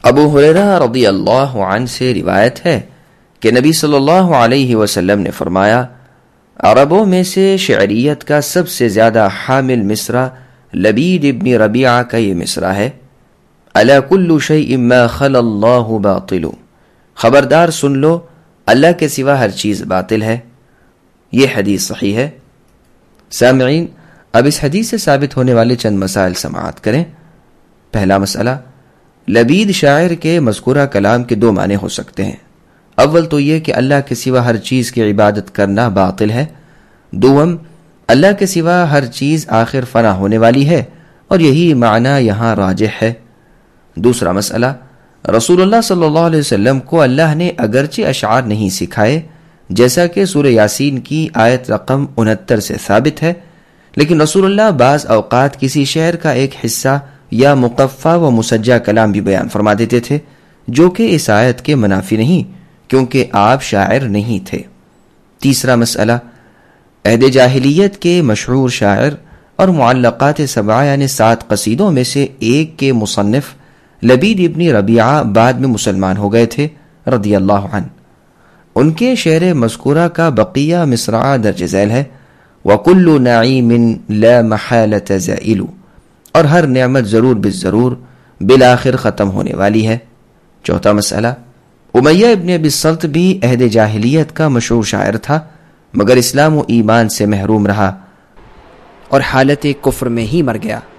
ابو ہریرہ رضی اللہ عنہ سے روایت ہے کہ نبی صلی اللہ علیہ وسلم نے فرمایا، عربوں میں سے شعریت کا سب سے زیادہ حامل مصرع لبید ابن ربیعہ کا یہ مصرع ہے، الا کل شیء ما خلا اللہ باطل، خبردار سن لو اللہ کے سوا ہر چیز باطل ہے۔ یہ حدیث صحیح ہے۔ سامعین، اب اس حدیث سے ثابت ہونے والے چند مسائل سماعت کریں۔ پہلا مسئلہ، لبید شاعر کے مذکورہ کلام کے دو معنی ہو سکتے ہیں۔ اول تو یہ کہ اللہ کے سوا ہر چیز کی عبادت کرنا باطل ہے۔ دوم، اللہ کے سوا ہر چیز آخر فنا ہونے والی ہے، اور یہی معنی یہاں راجح ہے۔ دوسرا مسئلہ، رسول اللہ صلی اللہ علیہ وسلم کو اللہ نے اگرچہ اشعار نہیں سکھائے، جیسا کہ سورہ یاسین کی آیت رقم 69 سے ثابت ہے، لیکن رسول اللہ بعض اوقات کسی شعر کا ایک حصہ یا مقفع و مسجع کلام بھی بیان فرما دیتے تھے، جو کہ اس آیت کے منافی نہیں، کیونکہ آپ شاعر نہیں تھے۔ تیسرا مسئلہ، عہد جاہلیت کے مشہور شاعر اور معلقات سبعہ یعنی 7 قصیدوں میں سے ایک کے مصنف لبید ابن ربیعہ بعد میں مسلمان ہو گئے تھے رضی اللہ عنہ۔ ان کے شعر مذکورہ کا بقیہ مصرعہ درج ذیل ہے، وَكُلُّ نَعِيمٍ لَا مَحَالَةَ زَائِلُ، اور ہر نعمت ضرور بالضرور بالآخر ختم ہونے والی ہے۔ چوتھا مسئلہ، امیہ ابن ابی الصلت بھی عہد جاہلیت کا مشہور شاعر تھا، مگر اسلام و ایمان سے محروم رہا اور حالت کفر میں ہی مر گیا۔